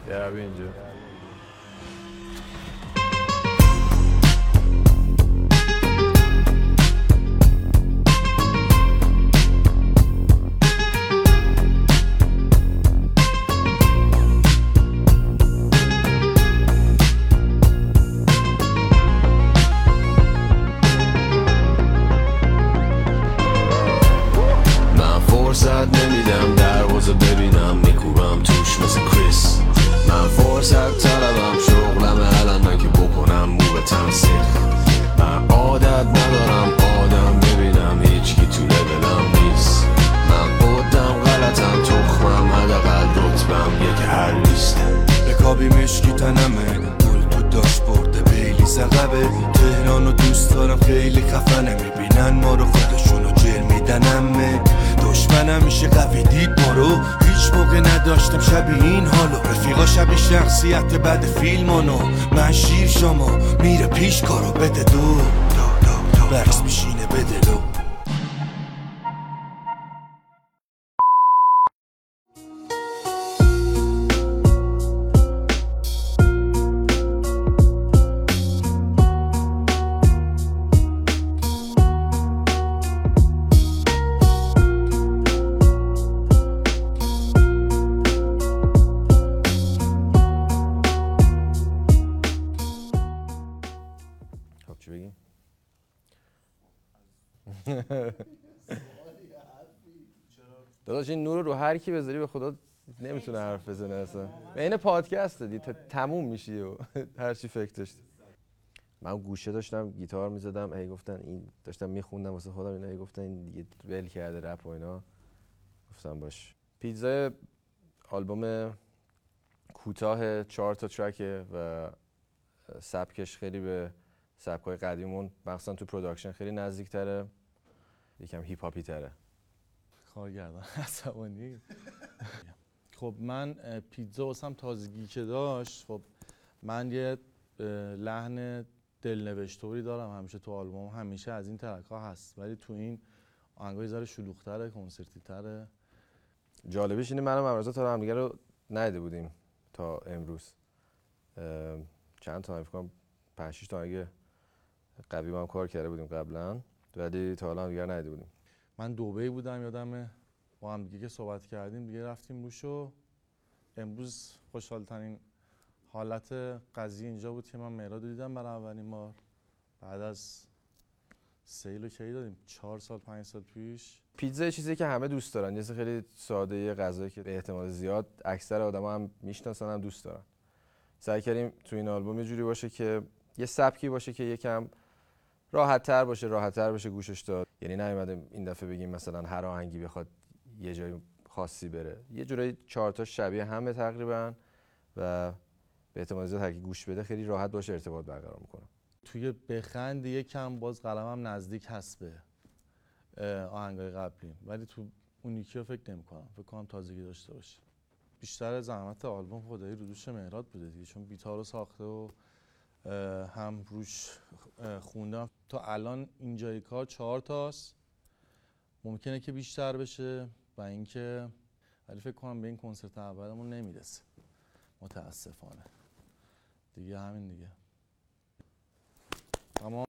یا اینجا نمیدم دروازه ببینم میکوبم توش مثل کریس. من فرصت طلبم شغلم الان من که بکنم مو به تنسیخ. من عادت ندارم آدم ببینم هیچکی تو لولم نیست. من قدم غلطم تخمم حداقل رتبم یک هر لیسته. رکابی مشکی تنمه گل تو داشبورد بیلی سقبه. تهرانو دوست دارم خیلی خفنه میبینن ما رو خودشونو جر میدنمه. دشمنم میشه قوی دید ما رو هیچ موقع نداشتم شبیه این حالو. رفیقا شبیه شخصیت بعد فیلمانو. من شیر شما میره پیش کارو بده دو برس میشینه بدلو. چی بگیم؟ داداش این نور رو هر کی بذاری به خدا نمیتونه حرف بزنه اصلا. این پادکسته دی تموم میشی و هر چی فکر داشت. من گوشه داشتم گیتار میزدم، هی گفتن این داشتم میخوندم واسه خودم، اینا هی گفتن این دیگه ول کرده رپ و اینا. گفتم باش. پیتزا آلبوم کوتاه 4 تا ترکه و سبکش خیلی به سبکای قدیمون مخصوصا تو پروداکشن خیلی نزدیک تره، یکم هیپ هاپی تره. کارگردان عصبانی. خب من پیتزا واسم تازگی که داشت، خب من یه لحن دلنوشتوری دارم همیشه تو آلبوم، همیشه از این ترک ها هست، ولی تو این آهنگای ذره شلوغ‌تره، کنسرتی تره. جالبیش اینه منم امروز تا همدیگه رو ندیده بودیم تا امروز. چند تا فکر کنم 5 6 تا آهنگ قبلی ما هم کار کرده بودیم قبلا، ولی تا حالا همدیگه ندیده بودیم. من دبی بودم یادمه با هم دیگه که صحبت کردیم دیگه رفتیم روشو. امروز خوشحال‌ترین حالت قضیه اینجا بود که من مهراد دیدم برای اولین بار بعد از سیلو کی دادیم 4 سال 5 سال پیش. پیتزا چیزی که همه دوست دارن، یه خیلی ساده، یه غذایی که به احتمال زیاد اکثر آدما هم میشناسن هم دوست دارن. سعی کردیم تو این آلبوم یه جوری باشه که یه سبکی باشه که یکم راحت‌تر بشه گوشش داد. یعنی نیومدیم این دفعه بگیم مثلا هر آهنگی بخواد یه جای خاصی بره، یه جوری 4 تا شبیه همه تقریبا و به احتمال زیاد هر کی گوش بده خیلی راحت باشه ارتباط برقرار میکنه. توی بخند یکم باز قلمم نزدیک هست به آهنگای قبلی، ولی تو اون یکی رو فکر کنم تازگی داشته باشه. بیشتر زحمت آلبوم خدایی رو دوش مهراد بوده دیگه، چون بیتا رو ساخته و هم روش خوندم. تا الان اینجای کار 4 تاست، ممکنه که بیشتر بشه و اینکه ولی فکر کنم به این کنسرت اولمون نمیرسه متاسفانه دیگه. همین دیگه. اما